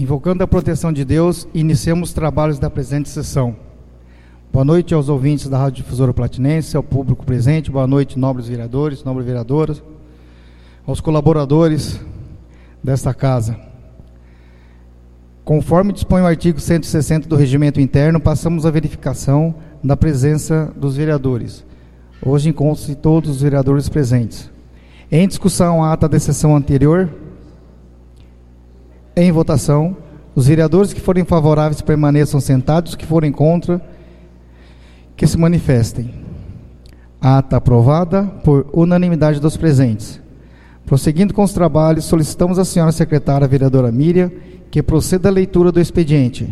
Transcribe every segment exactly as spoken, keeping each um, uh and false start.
Invocando a proteção de Deus, iniciamos os trabalhos da presente sessão. Boa noite aos ouvintes da Rádio Difusora Platinense, ao público presente, boa noite, nobres vereadores, nobres vereadoras, aos colaboradores desta casa. Conforme dispõe o artigo cento e sessenta do Regimento Interno, passamos à verificação da presença dos vereadores. Hoje encontram-se todos os vereadores presentes. Em discussão a ata da sessão anterior, em votação, os vereadores que forem favoráveis permaneçam sentados, os que forem contra, que se manifestem. Ata aprovada por unanimidade dos presentes. Prosseguindo com os trabalhos, solicitamos à senhora secretária, vereadora Miriam, que proceda a leitura do expediente.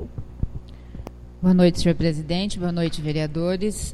Boa noite, senhor presidente, boa noite, vereadores,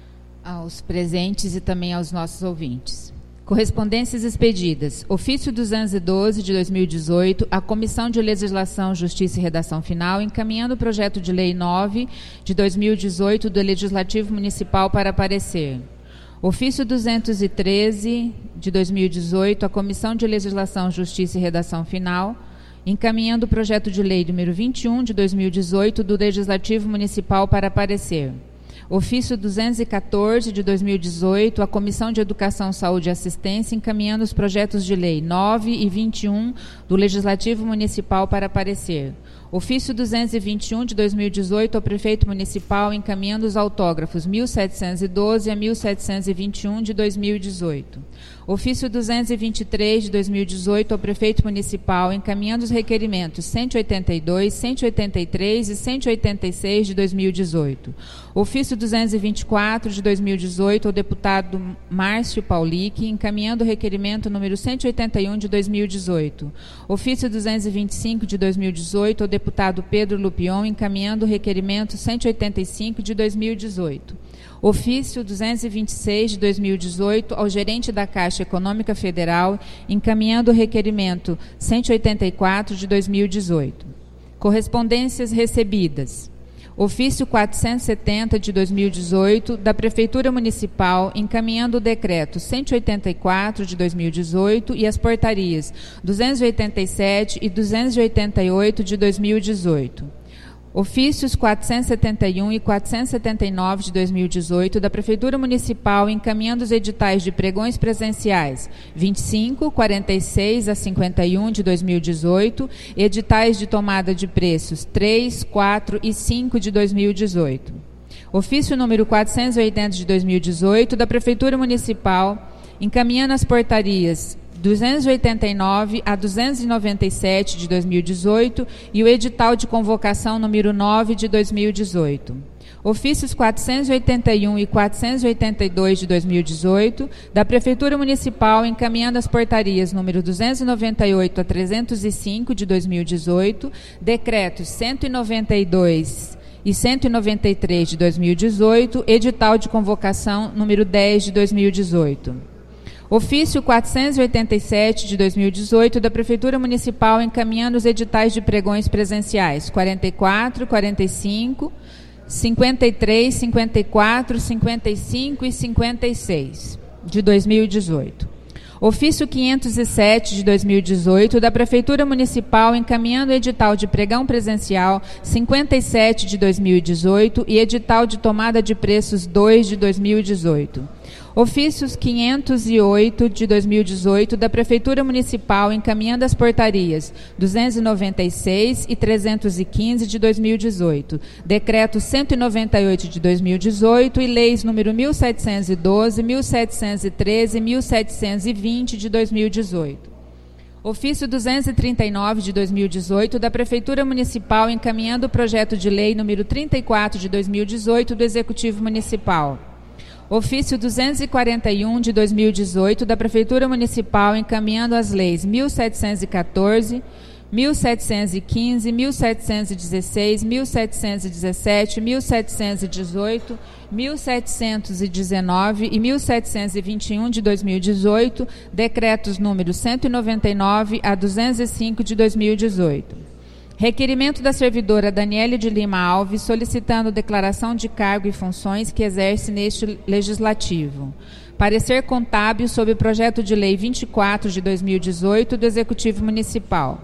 aos presentes e também aos nossos ouvintes. Correspondências expedidas. Ofício duzentos e doze de dois mil e dezoito, à Comissão de Legislação, Justiça e Redação Final, encaminhando o projeto de lei nove de dois mil e dezoito do Legislativo Municipal para parecer. Ofício duzentos e treze de dois mil e dezoito, à Comissão de Legislação, Justiça e Redação Final, encaminhando o projeto de lei número vinte e um de dois mil e dezoito do Legislativo Municipal para parecer. Ofício duzentos e quatorze de dois mil e dezoito, à Comissão de Educação, Saúde e Assistência, encaminhando os projetos de lei nove e vinte e um do Legislativo Municipal para parecer. Ofício duzentos e vinte e um de dois mil e dezoito, ao Prefeito Municipal, encaminhando os autógrafos mil setecentos e doze a mil setecentos e vinte e um de dois mil e dezoito. Ofício duzentos e vinte e três de dois mil e dezoito, ao Prefeito Municipal, encaminhando os requerimentos cento e oitenta e dois, cento e oitenta e três e cento e oitenta e seis de dois mil e dezoito. Ofício duzentos e vinte e quatro de dois mil e dezoito, ao deputado Márcio Paulic, encaminhando o requerimento número cento e oitenta e um de dois mil e dezoito. Ofício duzentos e vinte e cinco de dois mil e dezoito, ao deputado Pedro Lupion, encaminhando o requerimento cento e oitenta e cinco de dois mil e dezoito. Ofício duzentos e vinte e seis de dois mil e dezoito, ao gerente da Caixa Econômica Federal, encaminhando o requerimento cento e oitenta e quatro de dois mil e dezoito. Correspondências recebidas. Ofício quatrocentos e setenta de dois mil e dezoito, da Prefeitura Municipal, encaminhando o decreto cento e oitenta e quatro de dois mil e dezoito e as portarias duzentos e oitenta e sete e duzentos e oitenta e oito de dois mil e dezoito. Ofícios quatrocentos e setenta e um e quatrocentos e setenta e nove de dois mil e dezoito, da Prefeitura Municipal, encaminhando os editais de pregões presenciais vinte e cinco, quarenta e seis a cinquenta e um de dois mil e dezoito, editais de tomada de preços três, quatro e cinco de dois mil e dezoito. Ofício número quatrocentos e oitenta de dois mil e dezoito, da Prefeitura Municipal, encaminhando as portarias duzentos e oitenta e nove a duzentos e noventa e sete de dois mil e dezoito e o edital de convocação número nove de dois mil e dezoito. Ofícios quatrocentos e oitenta e um e quatrocentos e oitenta e dois de dois mil e dezoito, da Prefeitura Municipal, encaminhando as portarias número duzentos e noventa e oito a trezentos e cinco de dois mil e dezoito, decretos cento e noventa e dois e cento e noventa e três de dois mil e dezoito, edital de convocação número dez de dois mil e dezoito. Ofício quatrocentos e oitenta e sete de dois mil e dezoito, da Prefeitura Municipal, encaminhando os editais de pregões presenciais quarenta e quatro, quarenta e cinco, cinquenta e três, cinquenta e quatro, cinquenta e cinco e cinquenta e seis de dois mil e dezoito. Ofício quinhentos e sete de dois mil e dezoito, da Prefeitura Municipal, encaminhando o edital de pregão presencial cinquenta e sete de dois mil e dezoito e edital de tomada de preços dois de dois mil e dezoito. Ofícios quinhentos e oito de dois mil e dezoito, da Prefeitura Municipal, encaminhando as portarias duzentos e noventa e seis e trezentos e quinze de dois mil e dezoito, decreto cento e noventa e oito de dois mil e dezoito e leis número mil setecentos e doze, mil setecentos e treze e mil setecentos e vinte de dois mil e dezoito. Ofício duzentos e trinta e nove de dois mil e dezoito, da Prefeitura Municipal, encaminhando o projeto de lei número trinta e quatro de dois mil e dezoito do Executivo Municipal. Ofício duzentos e quarenta e um de dois mil e dezoito, da Prefeitura Municipal, encaminhando as leis mil setecentos e quatorze, mil setecentos e quinze, mil setecentos e dezesseis, mil setecentos e dezessete, mil setecentos e dezoito, mil setecentos e dezenove e mil setecentos e vinte e um de dois mil e dezoito, decretos número cento e noventa e nove a duzentos e cinco de dois mil e dezoito. Requerimento da servidora Daniele de Lima Alves, solicitando declaração de cargo e funções que exerce neste legislativo. Parecer contábil sobre o projeto de lei vinte e quatro de dois mil e dezoito do Executivo Municipal.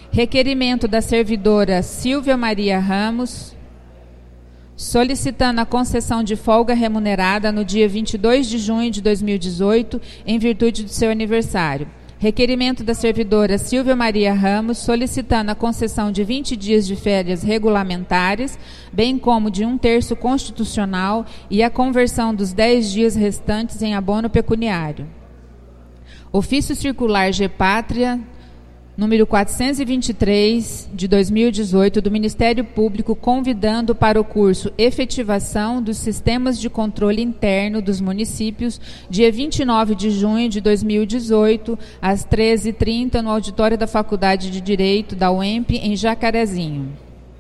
Requerimento da servidora Silvia Maria Ramos, solicitando a concessão de folga remunerada no dia vinte e dois de junho de dois mil e dezoito, em virtude do seu aniversário. Requerimento da servidora Silvia Maria Ramos, solicitando a concessão de vinte dias de férias regulamentares, bem como de um terço constitucional e a conversão dos dez dias restantes em abono pecuniário. Ofício Circular Gepátria, número quatrocentos e vinte e três, de dois mil e dezoito, do Ministério Público, convidando para o curso Efetivação dos Sistemas de Controle Interno dos Municípios, dia vinte e nove de junho de dois mil e dezoito, às treze e trinta, no auditório da Faculdade de Direito da U E M P, em Jacarezinho.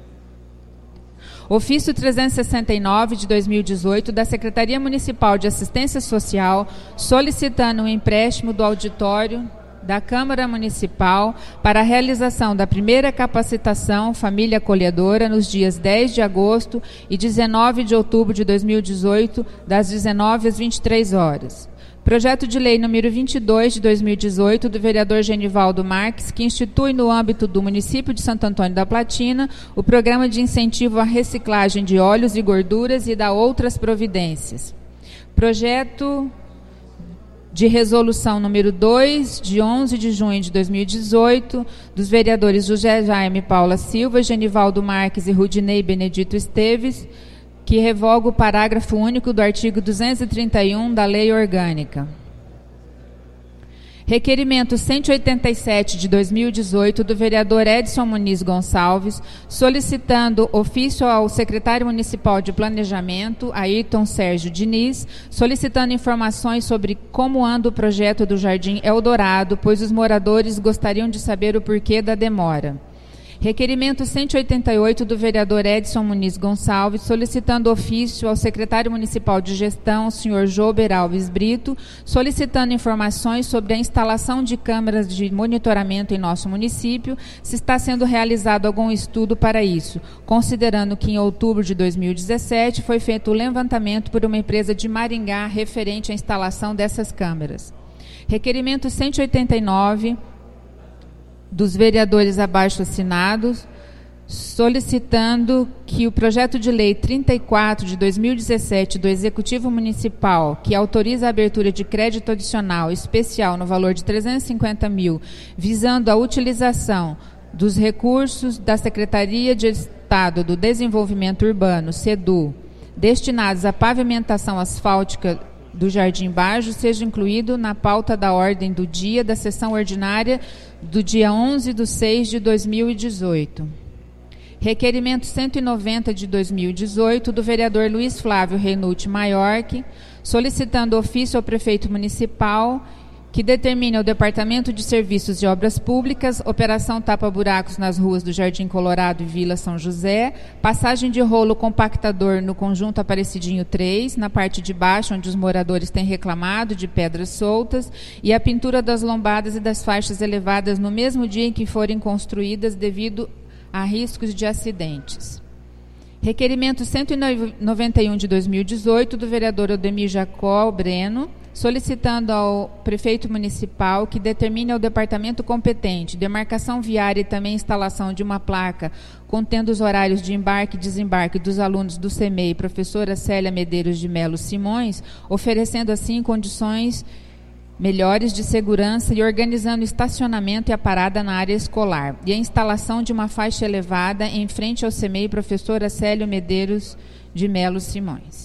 Ofício trezentos e sessenta e nove, de dois mil e dezoito, da Secretaria Municipal de Assistência Social, solicitando um empréstimo do auditório da Câmara Municipal para a realização da primeira capacitação Família Acolhedora nos dias dez de agosto e dezenove de outubro de dois mil e dezoito, das dezenove às vinte e três horas. Projeto de lei número vinte e dois, de dois mil e dezoito, do vereador Genivaldo Marques, que institui no âmbito do município de Santo Antônio da Platina o programa de incentivo à reciclagem de óleos e gorduras e da outras providências. Projeto de resolução número dois, de onze de junho de dois mil e dezoito, dos vereadores José Jaime Paula Silva, Genivaldo Marques e Rudinei Benedito Esteves, que revoga o parágrafo único do artigo duzentos e trinta e um da Lei Orgânica. Requerimento cento e oitenta e sete, de dois mil e dezoito, do vereador Edson Muniz Gonçalves, solicitando ofício ao secretário municipal de Planejamento, Ayrton Sérgio Diniz, solicitando informações sobre como anda o projeto do Jardim Eldorado, pois os moradores gostariam de saber o porquê da demora. Requerimento cento e oitenta e oito, do vereador Edson Muniz Gonçalves, solicitando ofício ao secretário municipal de gestão, senhor Jober Alves Brito, solicitando informações sobre a instalação de câmeras de monitoramento em nosso município, se está sendo realizado algum estudo para isso, considerando que em outubro de dois mil e dezessete foi feito o levantamento por uma empresa de Maringá referente à instalação dessas câmeras. Requerimento cento e oitenta e nove, dos vereadores abaixo assinados, solicitando que o projeto de lei trinta e quatro de dois mil e dezessete do Executivo Municipal, que autoriza a abertura de crédito adicional especial no valor de trezentos e cinquenta mil, visando a utilização dos recursos da Secretaria de Estado do Desenvolvimento Urbano, SEDU, destinados à pavimentação asfáltica do Jardim Bajo, seja incluído na pauta da ordem do dia da sessão ordinária do dia onze de seis de dois mil e dezoito. Requerimento cento e noventa, de dois mil e dezoito, do vereador Luiz Flávio Reinucci Maiorque, solicitando ofício ao prefeito municipal que determine ao Departamento de Serviços de Obras Públicas, operação tapa-buracos nas ruas do Jardim Colorado e Vila São José, passagem de rolo compactador no conjunto Aparecidinho três, na parte de baixo, onde os moradores têm reclamado de pedras soltas, e a pintura das lombadas e das faixas elevadas no mesmo dia em que forem construídas devido a riscos de acidentes. Requerimento cento e noventa e um, de dois mil e dezoito, do vereador Odemir Jacó Breno, solicitando ao prefeito municipal que determine ao departamento competente demarcação viária e também instalação de uma placa contendo os horários de embarque e desembarque dos alunos do C M E I, professora Célia Medeiros de Melo Simões, oferecendo assim condições melhores de segurança e organizando o estacionamento e a parada na área escolar, e a instalação de uma faixa elevada em frente ao C M E I, professora Célia Medeiros de Melo Simões.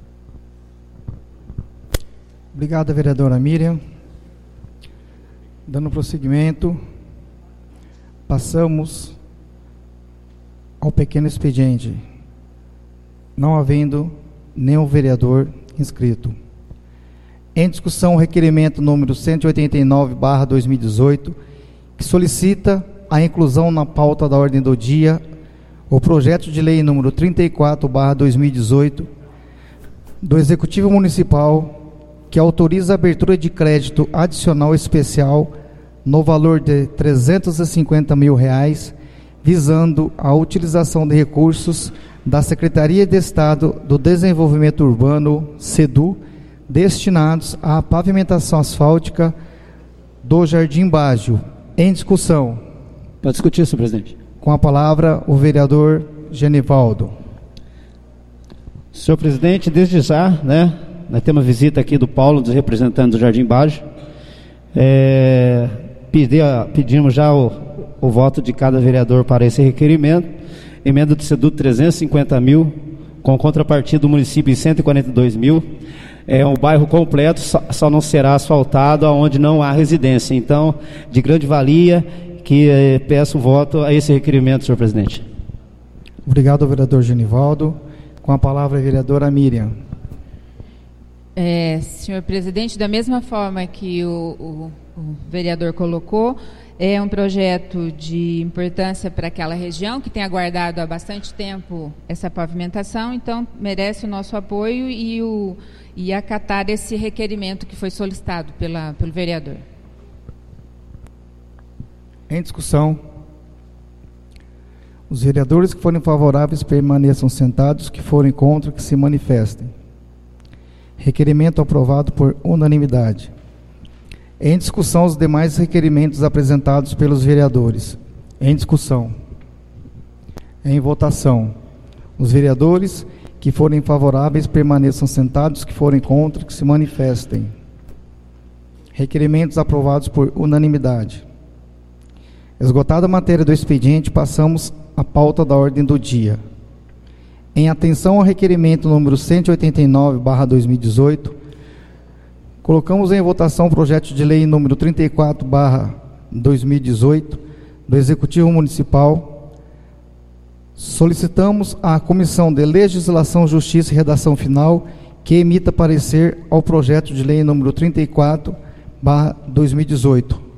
Obrigado, vereadora Miriam. Dando prosseguimento, passamos ao pequeno expediente, não havendo nenhum vereador inscrito. Em discussão, o requerimento número cento e oitenta e nove barra dois mil e dezoito, que solicita a inclusão na pauta da ordem do dia o projeto de lei número trinta e quatro barra dois mil e dezoito do Executivo Municipal, que autoriza a abertura de crédito adicional especial no valor de trezentos e cinquenta mil reais, visando a utilização de recursos da Secretaria de Estado do Desenvolvimento Urbano, SEDU, destinados à pavimentação asfáltica do Jardim Bajo. Em discussão. Para discutir, senhor presidente. Com a palavra, o vereador Genivaldo. Senhor presidente, desde já, né, nós temos a visita aqui do Paulo, dos representantes do Jardim Bajo. É, pedir, pedimos já o, o voto de cada vereador para esse requerimento. Emenda do SEDUC trezentos e cinquenta mil, com contrapartida do município em cento e quarenta e dois mil. É um bairro completo, só, só não será asfaltado onde não há residência. Então, de grande valia, que eh, peço voto a esse requerimento, senhor presidente. Obrigado, vereador Genivaldo. Com a palavra, a vereadora Miriam. É, senhor presidente, da mesma forma que o, o, o vereador colocou, é um projeto de importância para aquela região, que tem aguardado há bastante tempo essa pavimentação, então merece o nosso apoio e, o, e acatar esse requerimento que foi solicitado pela, pelo vereador. Em discussão. Os vereadores que forem favoráveis permaneçam sentados, que forem contra, que se manifestem. Requerimento aprovado por unanimidade. Em discussão, os demais requerimentos apresentados pelos vereadores. Em discussão. Em votação. Os vereadores que forem favoráveis permaneçam sentados, que forem contra, que se manifestem. Requerimentos aprovados por unanimidade. Esgotada a matéria do expediente, passamos à pauta da ordem do dia. Em atenção ao requerimento número cento e oitenta e nove barra dois mil e dezoito, colocamos em votação o projeto de lei número trinta e quatro barra dois mil e dezoito do Executivo Municipal. Solicitamos à Comissão de Legislação, Justiça e Redação Final que emita parecer ao projeto de lei número trinta e quatro barra dois mil e dezoito.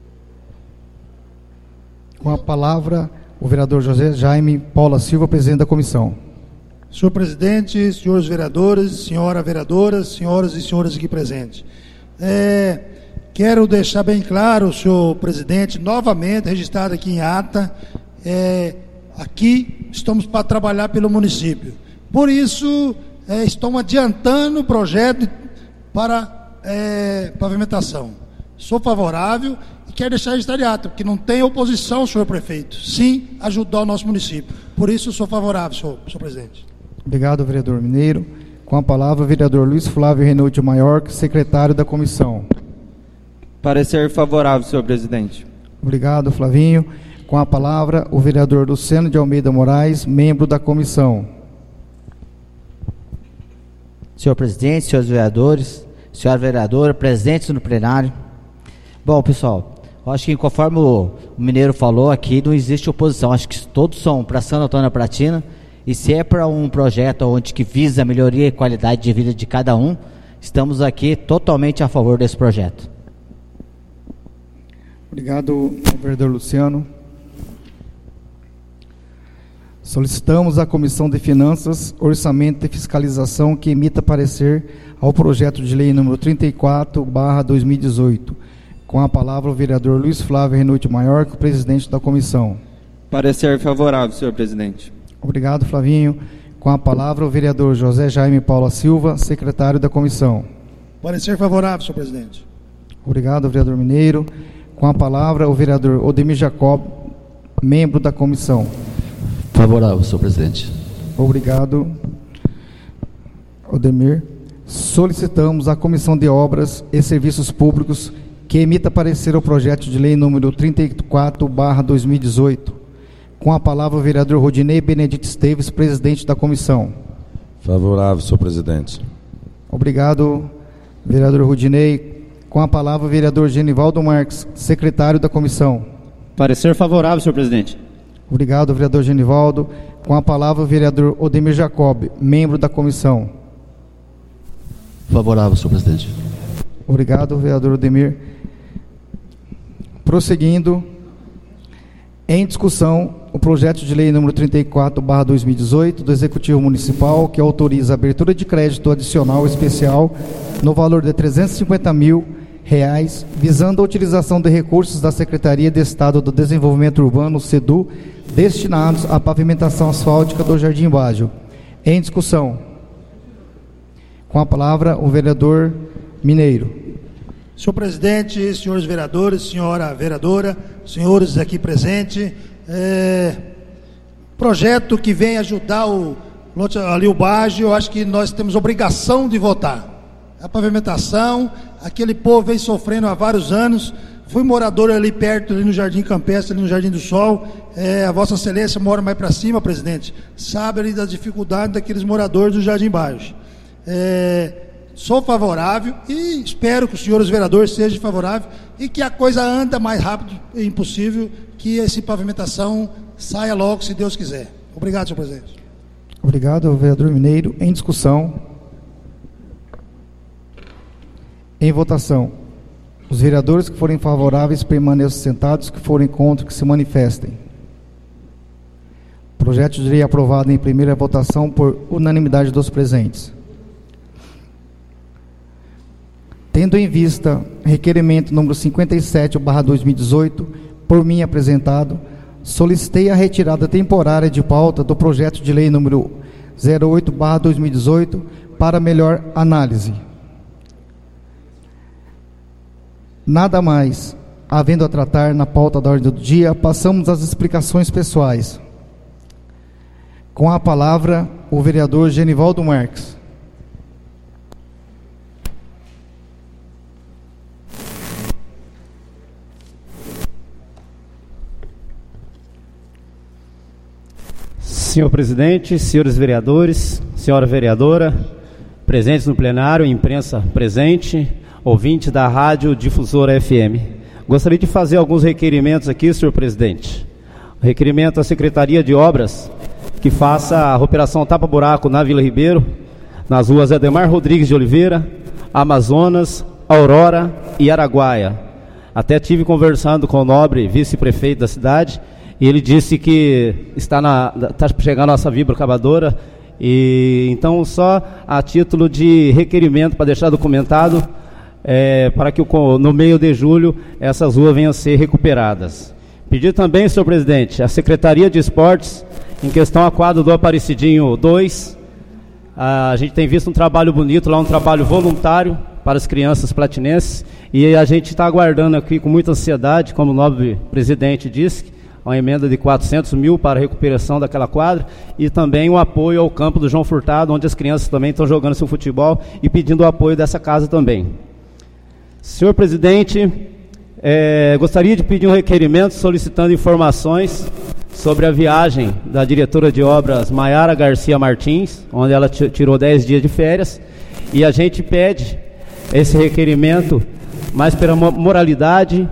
Com a palavra, o vereador José Jaime Paula Silva, presidente da comissão. Senhor presidente, senhores vereadores, senhora vereadora, senhoras e senhores aqui presentes. É, quero deixar bem claro, senhor presidente, novamente registrado aqui em ata, é, aqui estamos para trabalhar pelo município. Por isso, é, estamos adiantando o projeto para é, pavimentação. Sou favorável e quero deixar registrado em ata, porque não tem oposição, senhor prefeito. Sim, ajudar o nosso município. Por isso, sou favorável, senhor, senhor presidente. Obrigado, vereador Mineiro. Com a palavra, o vereador Luiz Flávio Renault de Maiorca, secretário da comissão. Parecer favorável, senhor presidente. Obrigado, Flavinho. Com a palavra, o vereador Luciano de Almeida Moraes, membro da comissão. Senhor presidente, senhores vereadores, senhora vereadora, presentes no plenário. Bom, pessoal, eu acho que conforme o Mineiro falou aqui, não existe oposição. Acho que todos são para Santo Antônio da Pratina. E se é para um projeto onde que visa a melhoria e qualidade de vida de cada um, estamos aqui totalmente a favor desse projeto. Obrigado, vereador Luciano. Solicitamos à Comissão de Finanças, Orçamento e Fiscalização que emita parecer ao projeto de lei número trinta e quatro barra dois mil e dezoito. Com a palavra o vereador Luiz Flávio Renault de Maiorca, presidente da comissão. Parecer favorável, senhor presidente. Obrigado, Flavinho. Com a palavra, o vereador José Jaime Paula Silva, secretário da comissão. Parecer favorável, senhor presidente. Obrigado, vereador Mineiro. Com a palavra, o vereador Odemir Jacob, membro da comissão. Favorável, senhor presidente. Obrigado, Odemir. Solicitamos à Comissão de Obras e Serviços Públicos que emita parecer ao projeto de lei número trinta e quatro barra dois mil e dezoito. Com a palavra o vereador Rodinei Benedito Esteves, presidente da comissão. Favorável, senhor presidente. Obrigado, vereador Rodinei. Com a palavra o vereador Genivaldo Marques, secretário da comissão. Parecer favorável, senhor presidente. Obrigado, vereador Genivaldo. Com a palavra o vereador Odemir Jacob, membro da comissão. Favorável, senhor presidente. Obrigado, vereador Odemir. Prosseguindo, em discussão, o projeto de lei número trinta e quatro barra dois mil e dezoito do Executivo Municipal, que autoriza a abertura de crédito adicional especial no valor de trezentos e cinquenta mil reais, visando a utilização de recursos da Secretaria de Estado do Desenvolvimento Urbano, SEDU, destinados à pavimentação asfáltica do Jardim Bajo. Em discussão. Com a palavra, o vereador Mineiro. Senhor presidente, senhores vereadores, senhora vereadora, senhores aqui presentes, é, projeto que vem ajudar o, ali o bairro, eu acho que nós temos obrigação de votar. A pavimentação, aquele povo vem sofrendo há vários anos. Fui morador ali perto, ali no Jardim Campestre, ali no Jardim do Sol. É, a Vossa Excelência mora mais para cima, presidente, sabe ali das dificuldades daqueles moradores do Jardim Baixo. É, sou favorável e espero que os senhores vereadores sejam favoráveis e que a coisa anda mais rápido e impossível, que essa pavimentação saia logo, se Deus quiser. Obrigado, senhor presidente. Obrigado, vereador Mineiro. Em discussão. Em votação. Os vereadores que forem favoráveis permaneçam sentados, que forem contra, que se manifestem. O projeto de lei aprovado em primeira votação por unanimidade dos presentes. Tendo em vista requerimento número cinquenta e sete barra dois mil e dezoito, por mim apresentado, solicitei a retirada temporária de pauta do projeto de lei número zero oito barra dois mil e dezoito para melhor análise. Nada mais havendo a tratar na pauta da ordem do dia, passamos às explicações pessoais. Com a palavra, o vereador Genivaldo Marques. Senhor presidente, senhores vereadores, senhora vereadora, presentes no plenário, imprensa presente, ouvintes da Rádio Difusora F M. Gostaria de fazer alguns requerimentos aqui, senhor presidente. O requerimento à Secretaria de Obras, que faça a operação tapa-buraco na Vila Ribeiro, nas ruas Ademar Rodrigues de Oliveira, Amazonas, Aurora e Araguaia. Até tive conversando com o nobre vice-prefeito da cidade, e ele disse que está, na, está chegando a nossa vibrocavadora, e então só a título de requerimento para deixar documentado, é, para que o, no meio de julho essas ruas venham a ser recuperadas. Pedi também, senhor presidente, a Secretaria de Esportes, em questão a quadra do Aparecidinho dois, a, a gente tem visto um trabalho bonito lá, um trabalho voluntário para as crianças platinenses, e a gente está aguardando aqui com muita ansiedade, como o nobre presidente disse, uma emenda de quatrocentos mil para a recuperação daquela quadra e também o apoio ao campo do João Furtado, onde as crianças também estão jogando seu futebol e pedindo o apoio dessa casa também. Senhor presidente, é, gostaria de pedir um requerimento solicitando informações sobre a viagem da diretora de obras Maiara Garcia Martins, onde ela tirou dez dias de férias, e a gente pede esse requerimento mais pela moralidade,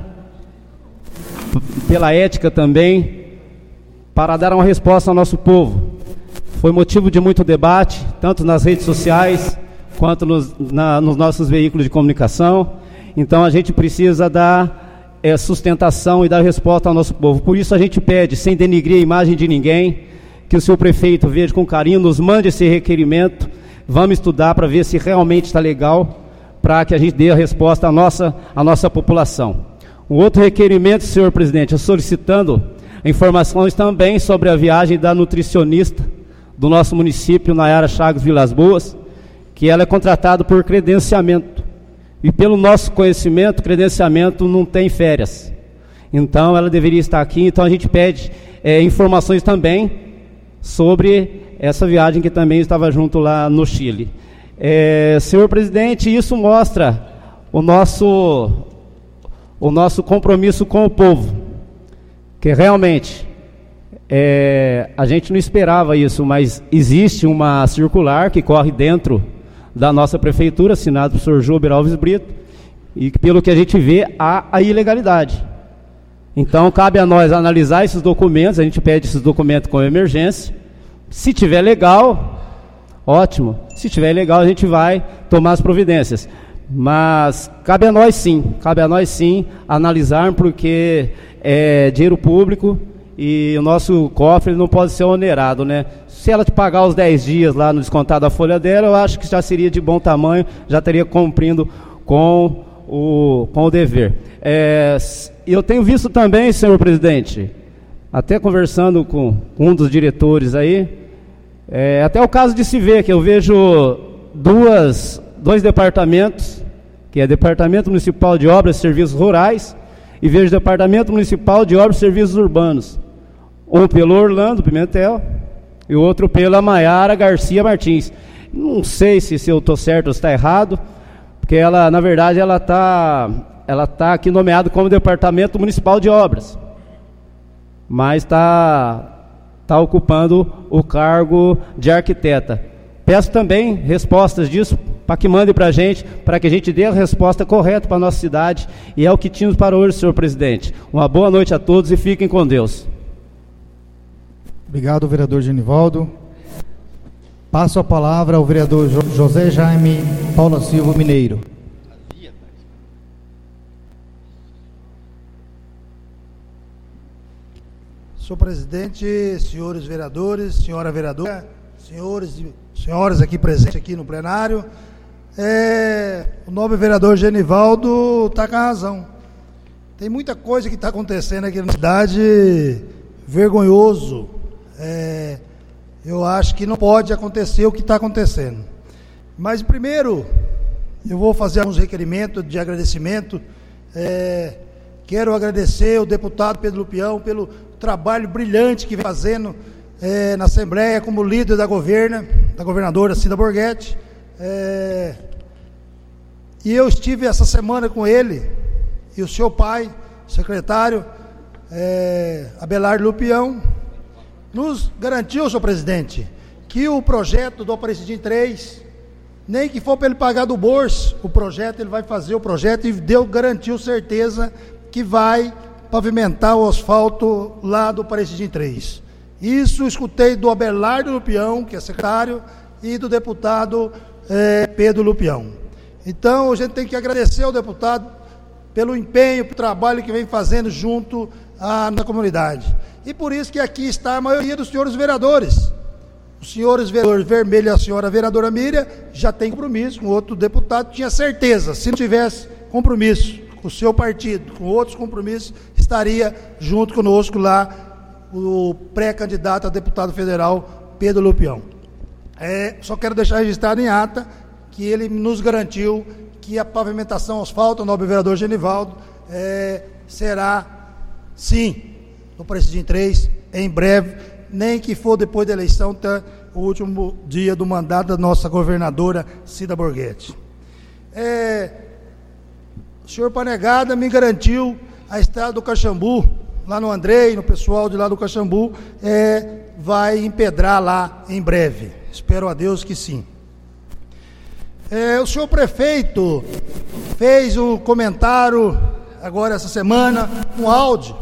pela ética também, para dar uma resposta ao nosso povo. Foi motivo de muito debate, tanto nas redes sociais, quanto nos, na, nos nossos veículos de comunicação. Então a gente precisa dar é, sustentação e dar resposta ao nosso povo. Por isso a gente pede, sem denigrir a imagem de ninguém, que o senhor prefeito veja com carinho, nos mande esse requerimento, vamos estudar para ver se realmente está legal, para que a gente dê a resposta à nossa, à nossa população. Um outro requerimento, senhor presidente, é solicitando informações também sobre a viagem da nutricionista do nosso município, Nayara Chagas Vilas Boas, que ela é contratada por credenciamento. E pelo nosso conhecimento, credenciamento não tem férias. Então, ela deveria estar aqui. Então, a gente pede é, informações também sobre essa viagem que também estava junto lá no Chile. É, senhor presidente, isso mostra o nosso... o nosso compromisso com o povo, que realmente é, a gente não esperava isso, mas existe uma circular que corre dentro da nossa prefeitura, assinada pelo senhor Jober Alves Brito, e pelo que a gente vê, há a ilegalidade. Então, cabe a nós analisar esses documentos, a gente pede esses documentos com emergência. Se tiver legal, ótimo. Se tiver legal, a gente vai tomar as providências. Mas cabe a nós sim, cabe a nós sim analisar, porque é dinheiro público e o nosso cofre não pode ser onerado, né? Se ela te pagar os dez dias lá no descontado da folha dela, eu acho que já seria de bom tamanho, já estaria cumprindo com o, com o dever. É, eu tenho visto também, senhor presidente, até conversando com um dos diretores aí, é, até o caso de se ver, que eu vejo duas... dois departamentos que é Departamento Municipal de Obras e Serviços Rurais, e vejo Departamento Municipal de Obras e Serviços Urbanos. Um pelo Orlando Pimentel e o outro pela Maiara Garcia Martins. Não sei se, se eu estou certo ou se está errado, porque ela, na verdade, ela está ela tá aqui nomeada como Departamento Municipal de Obras, mas está tá ocupando o cargo de arquiteta. Peço também respostas disso, para que mande para a gente, para que a gente dê a resposta correta para a nossa cidade, e é o que tínhamos para hoje, senhor presidente. Uma boa noite a todos e fiquem com Deus. Obrigado, vereador Genivaldo. Passo a palavra ao vereador José Jaime Paula Silva Mineiro. Senhor presidente, senhores vereadores, senhora vereadora, senhores e senhoras aqui presentes aqui no plenário, é, o nobre vereador Genivaldo está com a razão. Tem muita coisa que está acontecendo aqui na cidade, vergonhoso. É, eu acho que não pode acontecer o que está acontecendo. Mas primeiro, eu vou fazer alguns requerimentos de agradecimento. É, quero agradecer ao deputado Pedro Lupião pelo trabalho brilhante que vem fazendo é, na Assembleia como líder da governa, da governadora Cida Borghetti. É, e eu estive essa semana com ele e o seu pai, secretário é, Abelardo Lupião, nos garantiu, senhor presidente, que o projeto do Aparecidim três, nem que for para ele pagar do bolso, o projeto, ele vai fazer o projeto e deu, garantiu certeza que vai pavimentar o asfalto lá do Aparecidim três. Isso escutei do Abelardo Lupião, que é secretário, e do deputado é, Pedro Lupião. Então, a gente tem que agradecer ao deputado pelo empenho, pelo trabalho que vem fazendo junto à, na comunidade. E por isso que aqui está a maioria dos senhores vereadores. Os senhores vereadores Vermelho e a senhora vereadora Miriam já tem compromisso com outro deputado, tinha certeza, se não tivesse compromisso com o seu partido, com outros compromissos, estaria junto conosco lá o pré-candidato a deputado federal, Pedro Lupião. É, só quero deixar registrado em ata que ele nos garantiu que a pavimentação asfalto, o nobre vereador Genivaldo, é, será, sim, no Aparecidim três, em breve, nem que for depois da eleição, até o último dia do mandato da nossa governadora Cida Borghetti. É, o senhor Panegada me garantiu a estrada do Caxambu, lá no Andrei, no pessoal de lá do Caxambu, é, vai empedrar lá em breve. Espero a Deus que sim. É, o senhor prefeito fez um comentário agora essa semana, um áudio,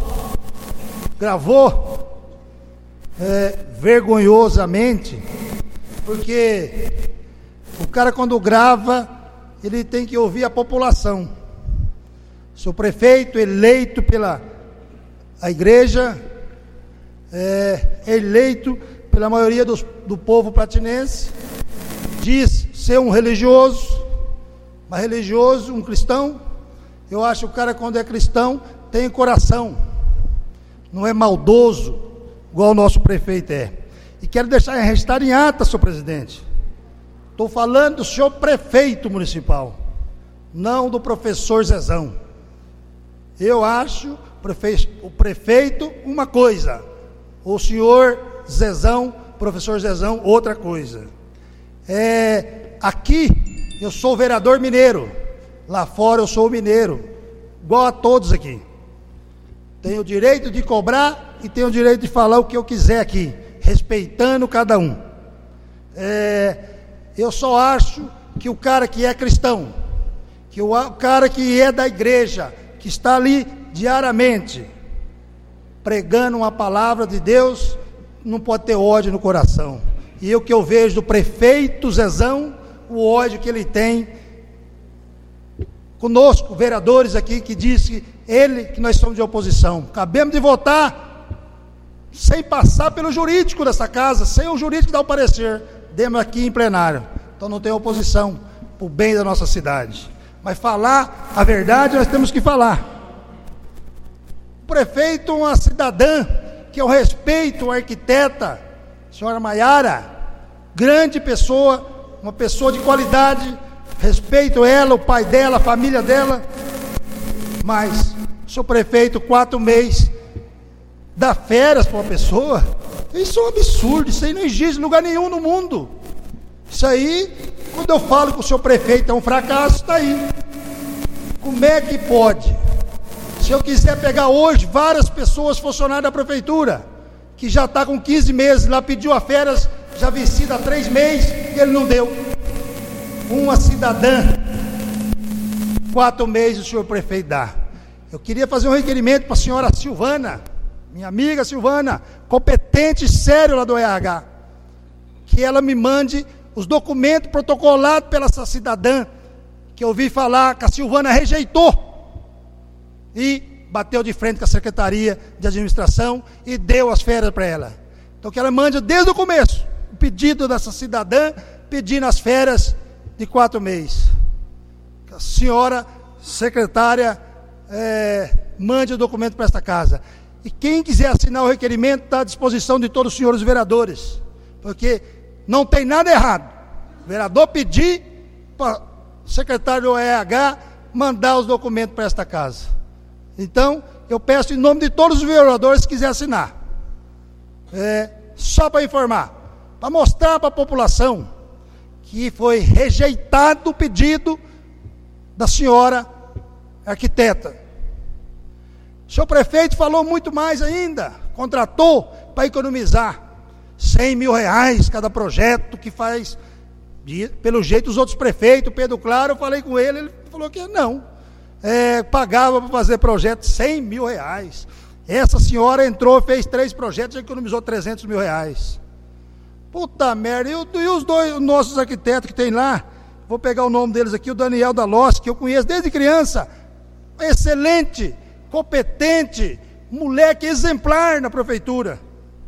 gravou é, vergonhosamente, porque o cara quando grava, ele tem que ouvir a população. O seu prefeito eleito pela a igreja, é, eleito pela maioria dos, do povo platinense, diz ser um religioso, mas religioso, um cristão. Eu acho que o cara quando é cristão tem coração, não é maldoso, igual o nosso prefeito é. E quero deixar registrado em ata, senhor presidente, estou falando do senhor prefeito municipal, não do professor Zezão. Eu acho o prefeito uma coisa, o senhor Zezão, professor Zezão, outra coisa. É, aqui eu sou vereador mineiro, lá fora eu sou mineiro, igual a todos aqui. Tenho o direito de cobrar e tenho o direito de falar o que eu quiser aqui, respeitando cada um. É, eu só acho que o cara que é cristão, que o, o cara que é da igreja, que está ali diariamente pregando uma palavra de Deus, não pode ter ódio no coração. E o que eu vejo do prefeito Zezão, o ódio que ele tem conosco, vereadores aqui, que disse ele que nós somos de oposição. Acabamos de votar sem passar pelo jurídico dessa casa, sem o jurídico dar o parecer, demos aqui em plenário. Então não tem oposição para o bem da nossa cidade. Mas falar a verdade nós temos que falar. O prefeito, uma cidadã que eu respeito, uma arquiteta, a senhora Maiara, grande pessoa, uma pessoa de qualidade, respeito ela, o pai dela, a família dela, mas o senhor prefeito, quatro meses, dá férias para uma pessoa, isso é um absurdo, isso aí não existe em lugar nenhum no mundo. Isso aí, quando eu falo que o senhor prefeito é um fracasso, está aí. Como é que pode? Se eu quiser pegar hoje várias pessoas funcionárias da prefeitura, que já está com quinze meses, lá pediu a férias, já vencida há três meses, e ele não deu. Uma cidadã, quatro meses o senhor prefeito dá. Eu queria fazer um requerimento para a senhora Silvana, minha amiga Silvana, competente e sério lá do R H, que ela me mande os documentos protocolados pela essa cidadã, que eu ouvi falar que a Silvana rejeitou, e bateu de frente com a Secretaria de Administração e deu as férias para ela. Então que ela mande desde o começo o pedido dessa cidadã, pedindo as férias de quatro meses. Que a senhora secretária é, mande o documento para esta casa. E quem quiser assinar o requerimento está à disposição de todos os senhores vereadores, porque não tem nada errado o vereador pedir para o secretário do R H mandar os documentos para esta casa. Então, eu peço em nome de todos os vereadores que quiserem assinar, é, só para informar, para mostrar para a população que foi rejeitado o pedido da senhora arquiteta. O senhor prefeito falou muito mais ainda, contratou para economizar cem mil reais cada projeto que faz, de, pelo jeito os outros prefeitos, Pedro Claro, eu falei com ele, ele falou que não. É, pagava para fazer projeto cem mil reais. Essa senhora entrou, fez três projetos e economizou trezentos mil reais. Puta merda, e, e os dois os nossos arquitetos que tem lá, vou pegar o nome deles aqui, o Daniel Dalossi, que eu conheço desde criança, excelente, competente, moleque exemplar na prefeitura.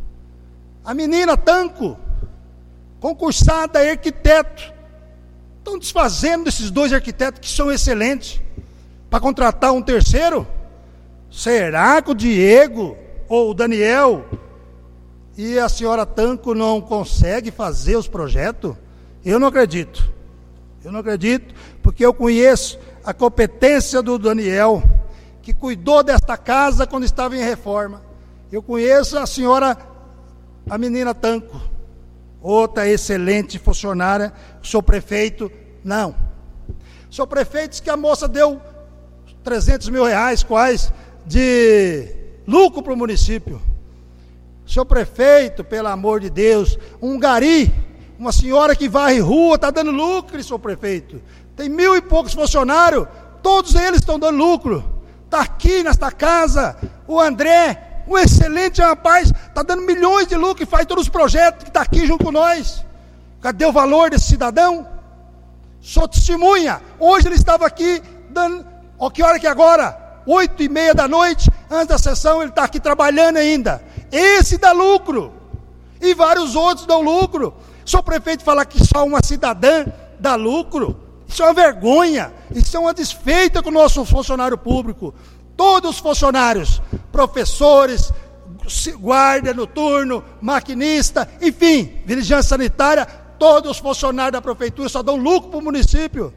A menina Tanco, concursada arquiteto, estão desfazendo desses dois arquitetos que são excelentes, para contratar um terceiro? Será que o Diego ou o Daniel e a senhora Tanco não consegue fazer os projetos? Eu não acredito. Eu não acredito, porque eu conheço a competência do Daniel, que cuidou desta casa quando estava em reforma. Eu conheço a senhora, a menina Tanco, outra excelente funcionária. O senhor prefeito, não. O senhor prefeito disse que a moça deu trezentos mil reais, quais, de lucro para o município. Senhor prefeito, pelo amor de Deus, um gari, uma senhora que varre rua, está dando lucro, senhor prefeito. Tem mil e poucos funcionários, todos eles estão dando lucro. Está aqui nesta casa, o André, um excelente rapaz, está dando milhões de lucro e faz todos os projetos que está aqui junto com nós. Cadê o valor desse cidadão? Sou testemunha, hoje ele estava aqui dando... Ó, que hora que é agora? Oito e meia da noite, antes da sessão, ele está aqui trabalhando ainda. Esse dá lucro. E vários outros dão lucro. Se o prefeito falar que só uma cidadã dá lucro, isso é uma vergonha. Isso é uma desfeita com o nosso funcionário público. Todos os funcionários, professores, guarda noturno, maquinista, enfim, vigilância sanitária, todos os funcionários da prefeitura só dão lucro para o município.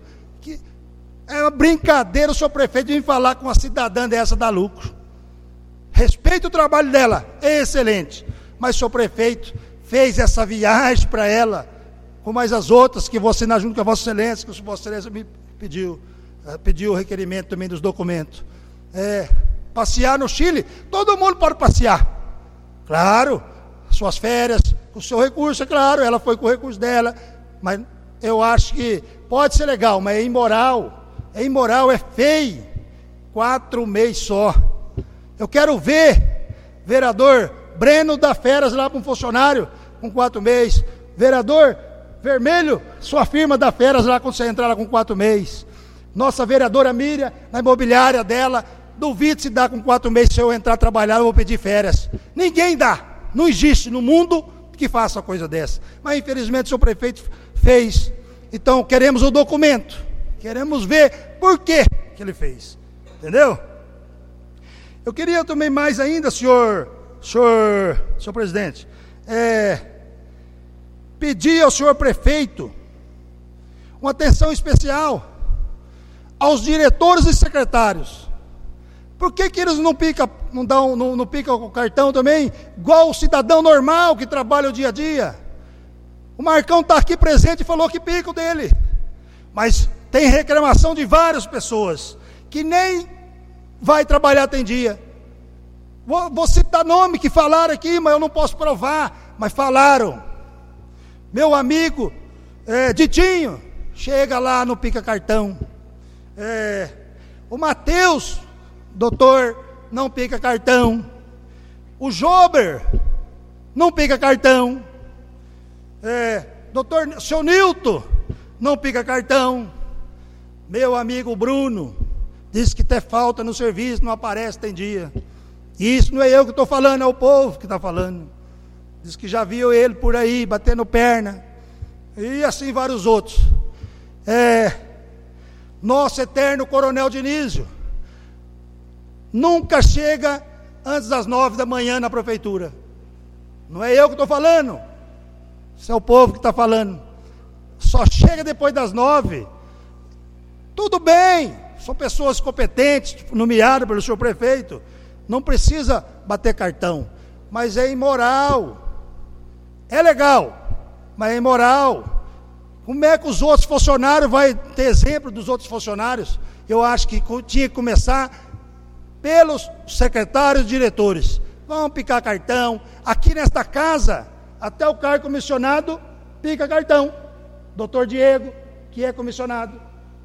É uma brincadeira o senhor prefeito vir falar com uma cidadã dessa dar lucro. Respeito o trabalho dela, é excelente. Mas o senhor prefeito fez essa viagem para ela, com mais as outras que vou assinar junto com a Vossa Excelência, que a Vossa Excelência me pediu, pediu o requerimento também dos documentos. É, passear no Chile, todo mundo pode passear. Claro, suas férias, com o seu recurso, é claro, ela foi com o recurso dela, mas eu acho que pode ser legal, mas é imoral. É imoral, é feio. Quatro meses só. Eu quero ver vereador Breno dar férias lá para um funcionário com quatro meses. Vereador Vermelho, sua firma dá férias lá quando você entrar lá com quatro meses. Nossa vereadora Miriam, na imobiliária dela, duvido se dá com quatro meses. Se eu entrar trabalhar, eu vou pedir férias. Ninguém dá. Não existe no mundo que faça uma coisa dessa. Mas infelizmente o senhor prefeito fez. Então queremos o documento. Queremos ver por que que ele fez. Entendeu? Eu queria também mais ainda, senhor, senhor, senhor presidente, é, pedir ao senhor prefeito uma atenção especial aos diretores e secretários. Por que que eles não picam, não dão, não, não picam o cartão também, igual o cidadão normal que trabalha o dia a dia? O Marcão está aqui presente e falou que pica o dele. Mas tem reclamação de várias pessoas que nem vai trabalhar tem dia. Vou, vou citar nome que falaram aqui, mas eu não posso provar, mas falaram. Meu amigo é, Ditinho, chega lá no pica cartão. É, o Matheus, doutor, não pica cartão. O Jober não pica cartão. É, doutor, seu Nilton não pica cartão. Meu amigo Bruno disse que tem falta no serviço, não aparece tem dia. Isso não é eu que estou falando, é o povo que está falando. Diz que já viu ele por aí batendo perna, e assim vários outros. É, nosso eterno Coronel Dinísio nunca chega antes das nove da manhã na prefeitura. Não é eu que estou falando, isso é o povo que está falando. Só chega depois das nove. Tudo bem, são pessoas competentes, nomeadas pelo senhor prefeito, não precisa bater cartão, mas é imoral. É legal, mas é imoral. Como é que os outros funcionários vão ter exemplo dos outros funcionários? Eu acho que tinha que começar pelos secretários e diretores. Vão picar cartão. Aqui nesta casa, até o cargo comissionado pica cartão. Doutor Diego, que é comissionado.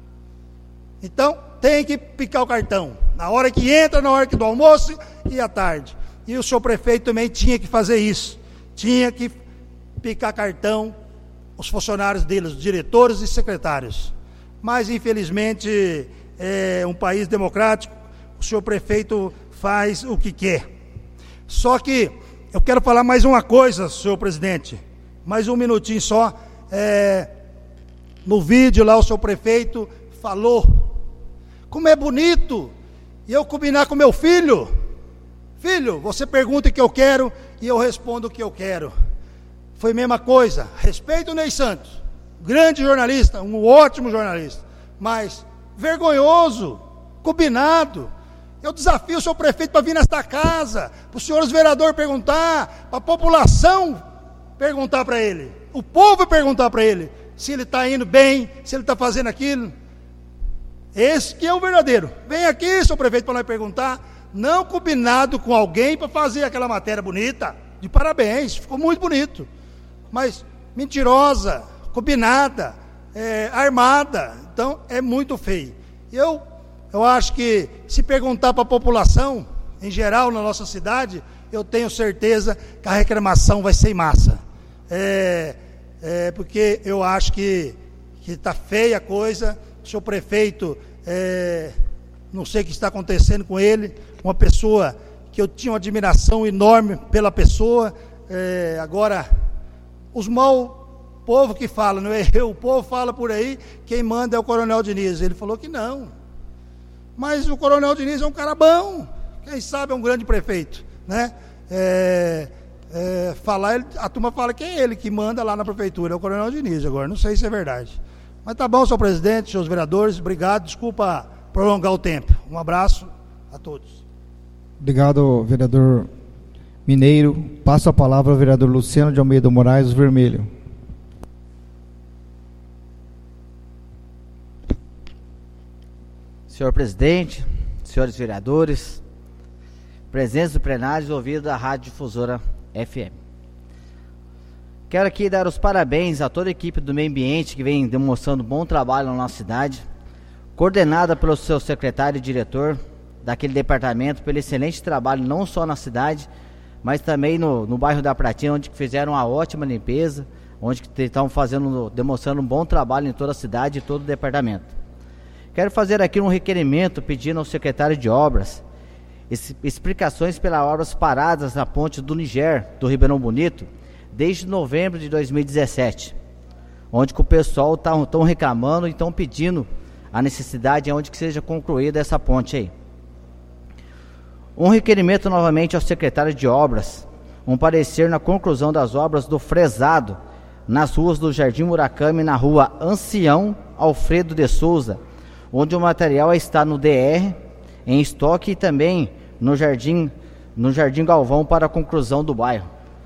Então, tem que picar o cartão. Na hora que entra, na hora que do almoço e à tarde. E o senhor prefeito também tinha que fazer isso. Tinha que picar cartão os funcionários deles, os diretores e secretários. Mas, infelizmente, é um país democrático, o senhor prefeito faz o que quer. Só que eu quero falar mais uma coisa, senhor presidente, mais um minutinho só. É, no vídeo lá o senhor prefeito falou como é bonito e eu combinar com meu filho. Filho, você pergunta o que eu quero e eu respondo o que eu quero. Foi a mesma coisa. Respeito o Ney Santos, grande jornalista, um ótimo jornalista, mas vergonhoso, combinado. Eu desafio o senhor prefeito para vir nesta casa, para os senhores vereadores perguntar, para a população perguntar para ele, o povo perguntar para ele, se ele está indo bem, se ele está fazendo aquilo. Esse que é o verdadeiro. Vem aqui, senhor prefeito, para nós perguntar, não combinado com alguém para fazer aquela matéria bonita, de parabéns, ficou muito bonito, mas mentirosa, combinada, é, armada, então é muito feio. Eu, eu acho que se perguntar para a população, em geral na nossa cidade, eu tenho certeza que a reclamação vai ser em massa, é, é, porque eu acho que está feia a coisa. O senhor prefeito, é, não sei o que está acontecendo com ele, uma pessoa que eu tinha uma admiração enorme pela pessoa, é, agora, os mal povo que fala, não é eu, o povo fala por aí, quem manda é o Coronel Diniz. Ele falou que não, mas o Coronel Diniz é um cara bom, quem sabe é um grande prefeito, né? É, é, falar, a turma fala que é ele que manda lá na prefeitura, é o Coronel Diniz agora, não sei se é verdade. Mas tá bom, senhor presidente, senhores vereadores, obrigado, desculpa prolongar o tempo. Um abraço a todos. Obrigado, vereador Mineiro. Passo a palavra ao vereador Luciano de Almeida Moraes, Vermelho. Senhor presidente, senhores vereadores, presentes do plenário e ouvidos da Rádio Difusora F M. Quero aqui dar os parabéns a toda a equipe do meio ambiente que vem demonstrando bom trabalho na nossa cidade, coordenada pelo seu secretário e diretor daquele departamento, pelo excelente trabalho não só na cidade, mas também no, no bairro da Pratinha, onde fizeram uma ótima limpeza, onde estão fazendo, demonstrando um bom trabalho em toda a cidade e todo o departamento. Quero fazer aqui um requerimento pedindo ao secretário de obras explicações pelas obras paradas na ponte do Niger, do Ribeirão Bonito, desde novembro de dois mil e dezessete, onde que o pessoal está tão reclamando e estão pedindo a necessidade onde que seja concluída essa ponte aí. Um requerimento novamente ao secretário de obras, um parecer na conclusão das obras do fresado nas ruas do Jardim Murakami, na rua Ancião, Alfredo de Souza, onde o material está no D R, em estoque, e também no Jardim, no Jardim Galvão para a conclusão do bairro.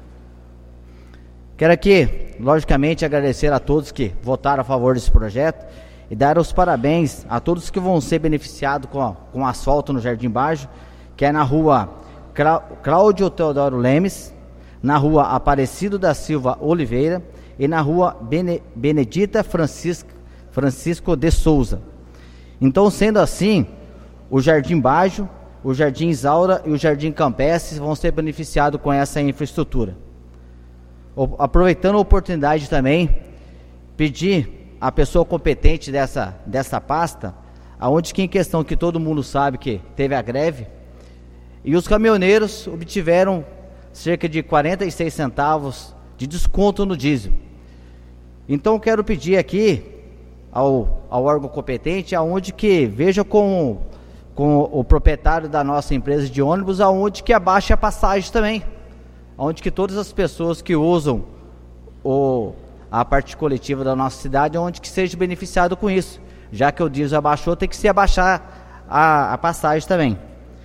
Quero aqui, logicamente, agradecer a todos que votaram a favor desse projeto e dar os parabéns a todos que vão ser beneficiados com, com asfalto no Jardim Bajo, que é na rua Cláudio Teodoro Lemes, na rua Aparecido da Silva Oliveira e na rua Bene, Benedita Francisco, Francisco de Souza. Então, sendo assim, o Jardim Bajo, o Jardim Isaura e o Jardim Campestre vão ser beneficiados com essa infraestrutura. Aproveitando a oportunidade também, pedir à pessoa competente dessa, dessa pasta, aonde que em questão que todo mundo sabe que teve a greve, e os caminhoneiros obtiveram cerca de quarenta e seis centavos de desconto no diesel. Então quero pedir aqui ao, ao órgão competente, aonde que veja com, com o proprietário da nossa empresa de ônibus, aonde que abaixe a passagem também, aonde que todas as pessoas que usam o, a parte coletiva da nossa cidade, onde que seja beneficiado com isso, já que o diesel abaixou, tem que se abaixar a, a passagem também.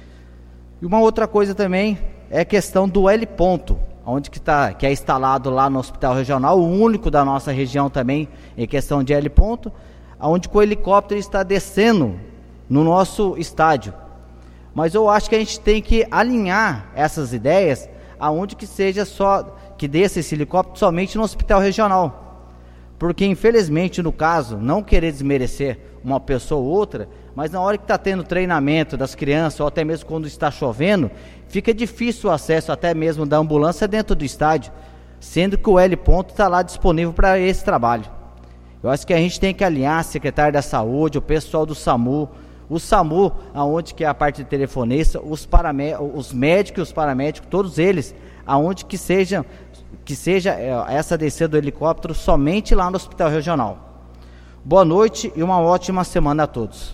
E uma outra coisa também é a questão do L ponto, onde que, tá, que é instalado lá no Hospital Regional, o único da nossa região também em questão de L ponto, onde o helicóptero está descendo no nosso estádio. Mas eu acho que a gente tem que alinhar essas ideias aonde que seja só, que desça esse helicóptero somente no Hospital Regional. Porque infelizmente no caso, não querer desmerecer uma pessoa ou outra, mas na hora que está tendo treinamento das crianças, ou até mesmo quando está chovendo, fica difícil o acesso até mesmo da ambulância dentro do estádio, sendo que o L ponto está lá disponível para esse trabalho. Eu acho que a gente tem que alinhar a secretária da saúde, o pessoal do SAMU, o SAMU, aonde que é a parte de telefonista, os, paramé os médicos e os paramédicos, todos eles, aonde que seja, que seja essa descida do helicóptero somente lá no Hospital Regional. Boa noite e uma ótima semana a todos.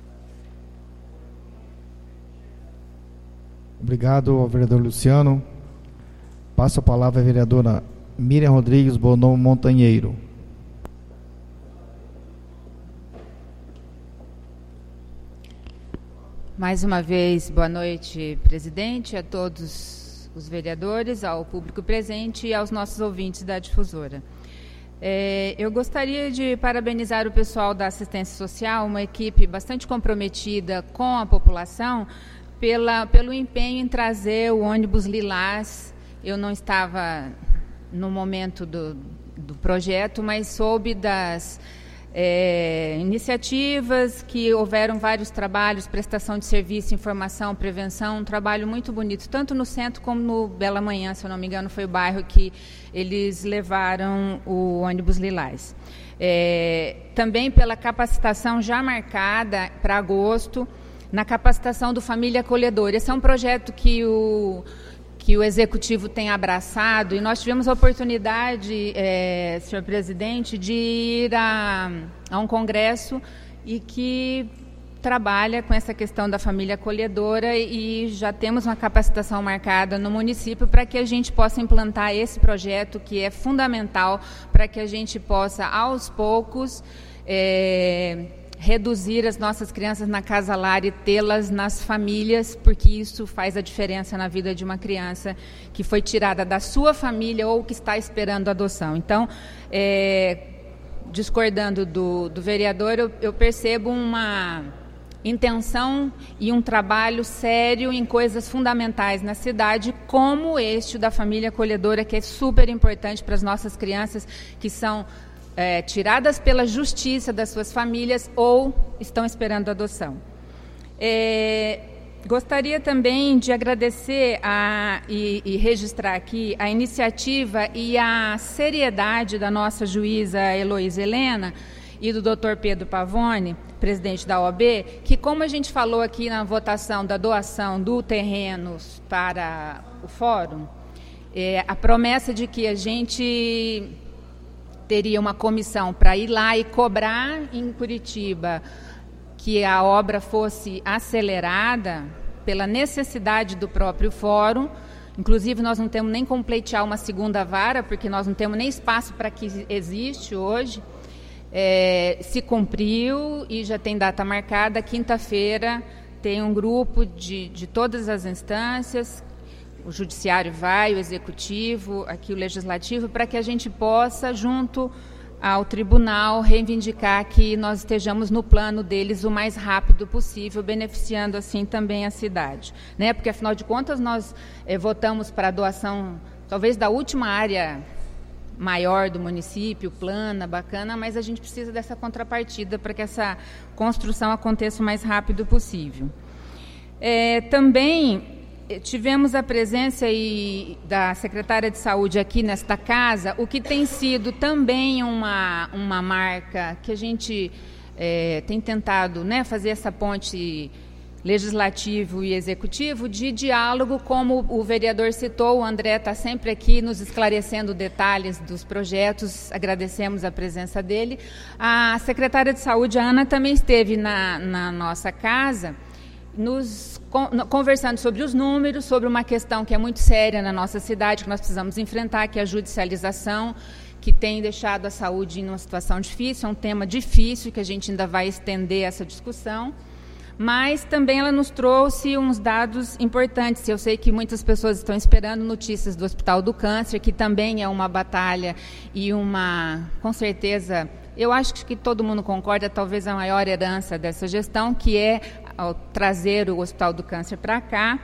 Obrigado ao vereador Luciano. Passo a palavra à vereadora Miriam Rodrigues Bonon Montanheiro. Mais uma vez, boa noite, presidente, a todos os vereadores, ao público presente e aos nossos ouvintes da difusora. É, eu gostaria de parabenizar o pessoal da assistência social, uma equipe bastante comprometida com a população, pela, pelo empenho em trazer o ônibus Lilás. Eu não estava no momento do, do projeto, mas soube das é, iniciativas, que houveram vários trabalhos, prestação de serviço, informação, prevenção, um trabalho muito bonito, tanto no centro como no Bela Manhã, se eu não me engano, foi o bairro que eles levaram o ônibus Lilás. É, também pela capacitação já marcada para agosto, na capacitação do Família Acolhedora. Esse é um projeto que o, que o Executivo tem abraçado, e nós tivemos a oportunidade, é, senhor presidente, de ir a, a um congresso e que trabalha com essa questão da família acolhedora, e já temos uma capacitação marcada no município para que a gente possa implantar esse projeto, que é fundamental para que a gente possa, aos poucos, é, reduzir as nossas crianças na casa lar e tê-las nas famílias, porque isso faz a diferença na vida de uma criança que foi tirada da sua família ou que está esperando adoção. Então, é, discordando do, do vereador, eu, eu percebo uma intenção e um trabalho sério em coisas fundamentais na cidade, como este da família acolhedora, que é super importante para as nossas crianças que são É, tiradas pela justiça das suas famílias ou estão esperando adoção. É, gostaria também de agradecer a, e, e registrar aqui a iniciativa e a seriedade da nossa juíza Heloísa Helena e do doutor Pedro Pavone, presidente da O A B, que, como a gente falou aqui na votação da doação do terreno para o fórum, é, a promessa de que a gente teria uma comissão para ir lá e cobrar em Curitiba que a obra fosse acelerada pela necessidade do próprio fórum. Inclusive, nós não temos nem como pleitear uma segunda vara, porque nós não temos nem espaço para que existe hoje. é, se cumpriu e já tem data marcada. Quinta-feira tem um grupo de, de todas as instâncias, o judiciário vai, o executivo, aqui o legislativo, para que a gente possa, junto ao tribunal, reivindicar que nós estejamos no plano deles o mais rápido possível, beneficiando assim também a cidade, né? Porque, afinal de contas, nós eh, votamos para a doação, talvez, da última área maior do município, plana, bacana, mas a gente precisa dessa contrapartida para que essa construção aconteça o mais rápido possível. É, também tivemos a presença aí da secretária de Saúde aqui nesta casa, o que tem sido também uma, uma marca que a gente é, tem tentado, né, fazer essa ponte legislativo e executivo de diálogo, como o vereador citou. O André está sempre aqui nos esclarecendo detalhes dos projetos, agradecemos a presença dele. A secretária de Saúde, a Ana, também esteve na, na nossa casa, nos conversando sobre os números, sobre uma questão que é muito séria na nossa cidade, que nós precisamos enfrentar, que é a judicialização, que tem deixado a saúde em uma situação difícil. É um tema difícil, que a gente ainda vai estender essa discussão, mas também ela nos trouxe uns dados importantes. Eu sei que muitas pessoas estão esperando notícias do Hospital do Câncer, que também é uma batalha e uma, com certeza, eu acho que todo mundo concorda, talvez a maior herança dessa gestão, que é ao trazer o Hospital do Câncer para cá.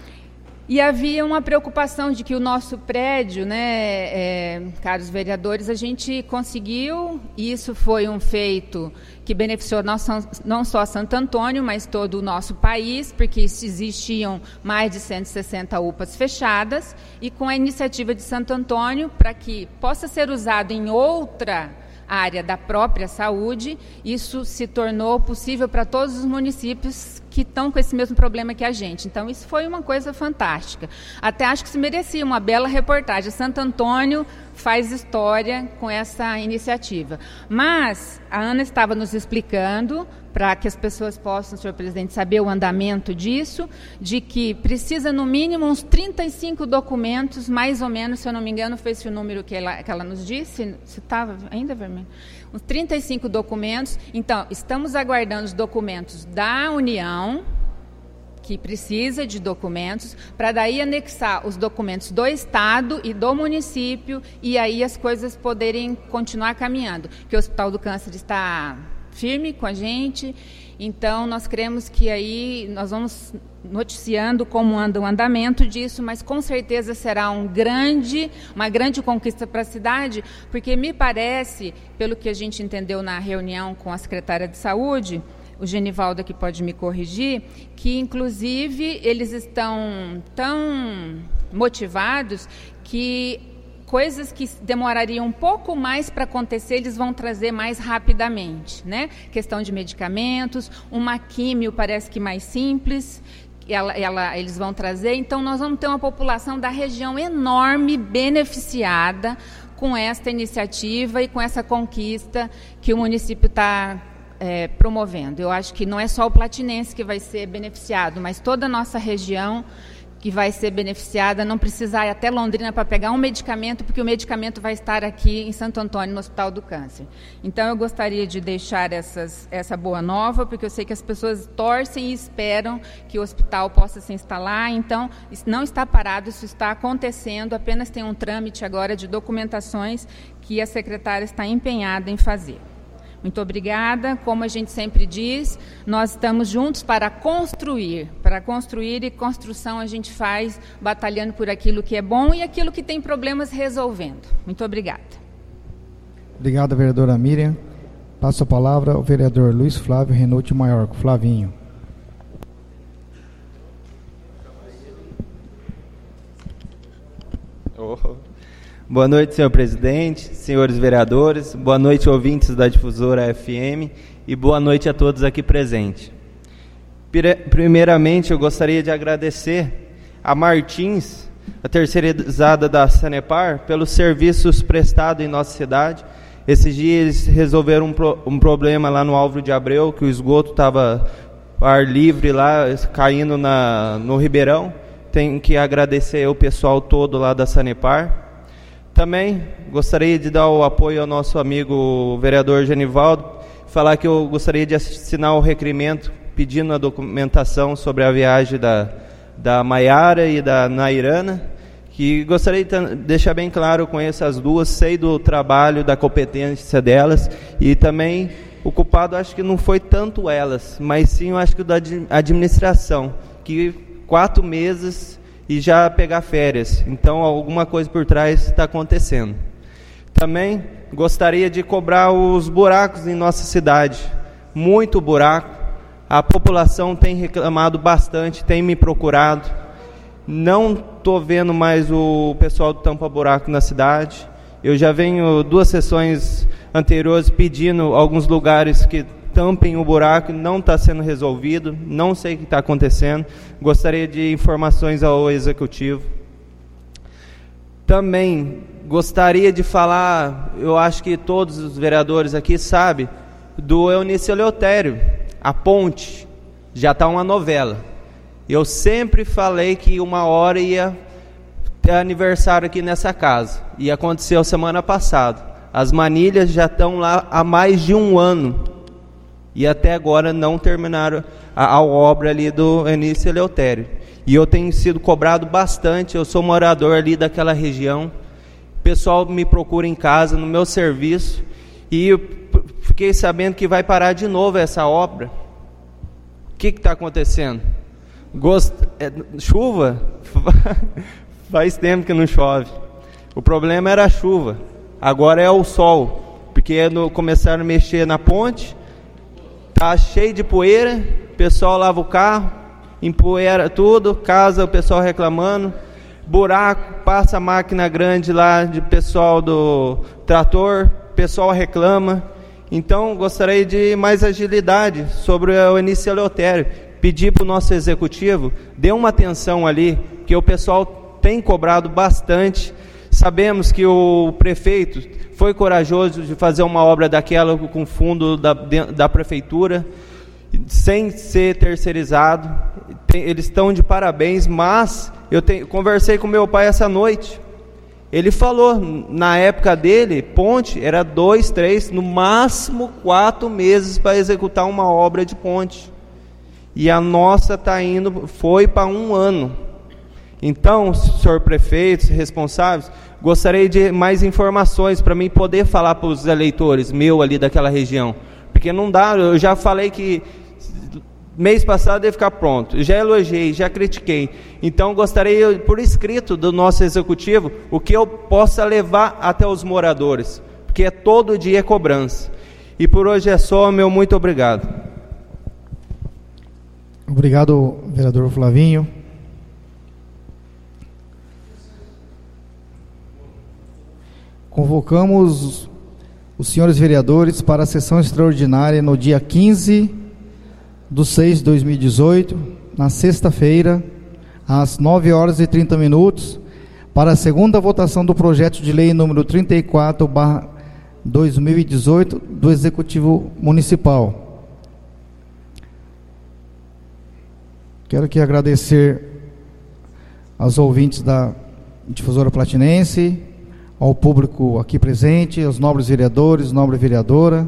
E havia uma preocupação de que o nosso prédio, né, é, caros vereadores, a gente conseguiu, e isso foi um feito que beneficiou não só, não só Santo Antônio, mas todo o nosso país, porque existiam mais de cento e sessenta U P As fechadas, e com a iniciativa de Santo Antônio, para que possa ser usado em outra área da própria saúde, isso se tornou possível para todos os municípios que estão com esse mesmo problema que a gente. Então, isso foi uma coisa fantástica. Até acho que se merecia uma bela reportagem. Santo Antônio faz história com essa iniciativa. Mas a Ana estava nos explicando, para que as pessoas possam, senhor presidente, saber o andamento disso, de que precisa, no mínimo, uns trinta e cinco documentos, mais ou menos, se eu não me engano, foi esse o número que ela, que ela nos disse, se estava ainda vermelho, uns trinta e cinco documentos. Então, estamos aguardando os documentos da União, que precisa de documentos, para daí anexar os documentos do Estado e do município, e aí as coisas poderem continuar caminhando, que o Hospital do Câncer está firme com a gente. Então nós cremos que aí nós vamos noticiando como anda o andamento disso, mas com certeza será um grande, uma grande conquista para a cidade, porque me parece, pelo que a gente entendeu na reunião com a secretária de Saúde, o Genivaldo aqui pode me corrigir, que inclusive eles estão tão motivados que coisas que demorariam um pouco mais para acontecer, eles vão trazer mais rapidamente, né? Questão de medicamentos, uma químio parece que mais simples, ela, ela, eles vão trazer. Então, nós vamos ter uma população da região enorme, beneficiada com esta iniciativa e com essa conquista que o município está é, promovendo. Eu acho que não é só o platinense que vai ser beneficiado, mas toda a nossa região que vai ser beneficiada, não precisar ir até Londrina para pegar um medicamento, porque o medicamento vai estar aqui em Santo Antônio, no Hospital do Câncer. Então, eu gostaria de deixar essas, essa boa nova, porque eu sei que as pessoas torcem e esperam que o hospital possa se instalar. Então, isso não está parado, isso está acontecendo, apenas tem um trâmite agora de documentações que a secretária está empenhada em fazer. Muito obrigada. Como a gente sempre diz, nós estamos juntos para construir. Para construir, e construção a gente faz batalhando por aquilo que é bom e aquilo que tem problemas resolvendo. Muito obrigada. Obrigado, vereadora Miriam. Passo a palavra ao vereador Luiz Flávio Renouti Maiorco. Flavinho. Oh. Boa noite, senhor presidente, senhores vereadores, boa noite, ouvintes da Difusora F M, e boa noite a todos aqui presentes. Primeiramente, eu gostaria de agradecer a Martins, a terceirizada da Sanepar, pelos serviços prestados em nossa cidade. Esses dias eles resolveram um, pro, um problema lá no Álvaro de Abreu, que o esgoto estava ar livre lá, caindo na, no Ribeirão. Tenho que agradecer o pessoal todo lá da Sanepar. Também gostaria de dar o apoio ao nosso amigo vereador Genivaldo, falar que eu gostaria de assinar o requerimento pedindo a documentação sobre a viagem da, da Maiara e da Nairana, que gostaria de deixar bem claro, eu conheço as duas, sei do trabalho, da competência delas, e também o culpado acho que não foi tanto elas, mas sim eu acho que da administração, que quatro meses e já pegar férias, então alguma coisa por trás está acontecendo. Também gostaria de cobrar os buracos em nossa cidade, muito buraco, a população tem reclamado bastante, tem me procurado, não estou vendo mais o pessoal do tampa-buraco na cidade, eu já venho duas sessões anteriores pedindo alguns lugares que tampem o buraco, não está sendo resolvido, não sei o que está acontecendo, gostaria de informações ao Executivo. Também gostaria de falar, eu acho que todos os vereadores aqui sabem, do Eunício Eleutério, a ponte, já está uma novela. Eu sempre falei que uma hora ia ter aniversário aqui nessa casa, e aconteceu semana passada. As manilhas já estão lá há mais de um ano, e até agora não terminaram a, a obra ali do Eunício Eleutério. E eu tenho sido cobrado bastante, eu sou morador ali daquela região, o pessoal me procura em casa, no meu serviço, e eu fiquei sabendo que vai parar de novo essa obra. O que está acontecendo? Gost... É, chuva? Faz tempo que não chove. O problema era a chuva, agora é o sol, porque no, começaram a mexer na ponte, está cheio de poeira, o pessoal lava o carro, empoeira tudo, casa, o pessoal reclamando, buraco, passa a máquina grande lá de pessoal do trator, o pessoal reclama. Então gostaria de mais agilidade sobre o Eunício Eleutério, pedir para o nosso executivo, dê uma atenção ali, que o pessoal tem cobrado bastante. Sabemos que o prefeito foi corajoso de fazer uma obra daquela com fundo da, da prefeitura, sem ser terceirizado. Tem, eles estão de parabéns, mas eu te, conversei com meu pai essa noite. Ele falou, na época dele, ponte era dois, três, no máximo quatro meses para executar uma obra de ponte. E a nossa tá indo, foi para um ano. Então, senhor prefeito, responsáveis, gostaria de mais informações para mim poder falar para os eleitores meu ali daquela região, porque não dá, eu já falei que mês passado ia ficar pronto, já elogiei, já critiquei, então gostaria por escrito do nosso executivo o que eu possa levar até os moradores, porque é todo dia cobrança. E por hoje é só, meu muito obrigado. Obrigado, vereador Flavinho. Convocamos os senhores vereadores para a sessão extraordinária no dia quinze de seis de dois mil e dezoito, na sexta-feira, às nove horas e trinta minutos, para a segunda votação do projeto de lei número trinta e quatro barra dois mil e dezoito do Executivo Municipal. Quero aqui agradecer aos ouvintes da Difusora Platinense, ao público aqui presente, aos nobres vereadores, nobre vereadora,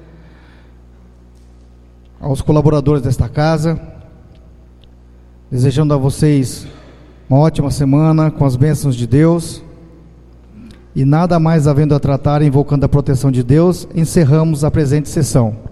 aos colaboradores desta casa, desejando a vocês uma ótima semana com as bênçãos de Deus, e nada mais havendo a tratar, invocando a proteção de Deus, encerramos a presente sessão.